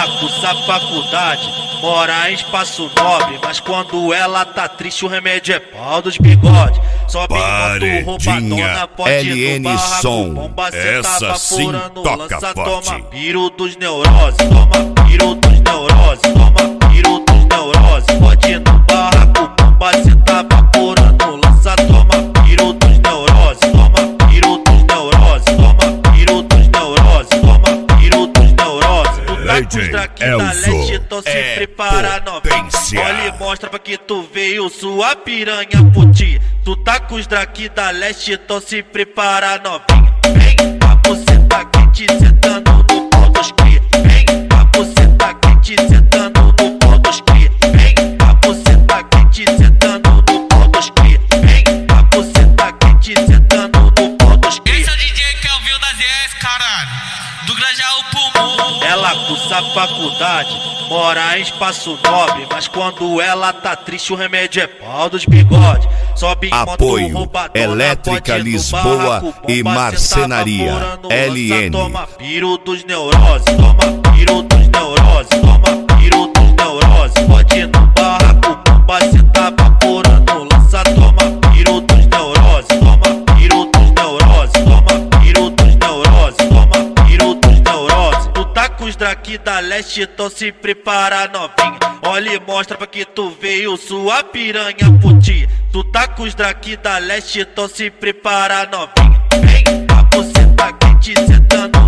Ela cursa faculdade, mora em espaço nobre, mas quando ela tá triste o remédio é pau dos bigode. Sobe em moto roubadona, pode ir no barraco, Som. bomba cê Essa tá sim baforando, toca lança, forte. toma piro dos neuroses, toma piro dos neuroses, toma piro dos neuroses. Pode ir no barraco, bomba cê tá baforando, lança, toma piro dos neuroses, toma piro dos neuroses, toma piro dos neuroses, toma piro dos neuroses. Tu tá com os daqui da leste, então se prepara novinha. Olha e mostra pra que tu veio sua piranha puti. Tu tá com os daqui da leste, então se prepara novinha. Vem, a buceta quente sentando no pau dos cria. Vem, a buceta quente sentando no pau dos cria. Vem, a buceta quente sentando no pau dos cria. Vem, a buceta quente sentando no pau dos cria. Esse é o DJ Kelvin da ZS, caralho, do Grajaú Pulmão. Ela cursa faculdade, mora em espaço nobre, mas quando ela tá triste o remédio é pau dos bigode. Sobe em moto Apoio roubadona, Elétrica pode ir no Lisboa barraco, e bomba Marcenaria cê tá baforando, lança, LN. toma piro dos neuroses, toma piro dos neuroses, toma piro dos neuroses. Pode ir no barraco, bomba cê tá baforando, lança, toma piro dos neuroses, toma piro dos neuroses, toma piro dos neuroses, toma piro dos neuroses. Tu tá com os daqui da leste, então se prepara novinha. Olha e mostra pra que tu veio sua piranha puti. Tu tá com os daqui da leste, então se prepara novinha. Vem, a buceta quente sentando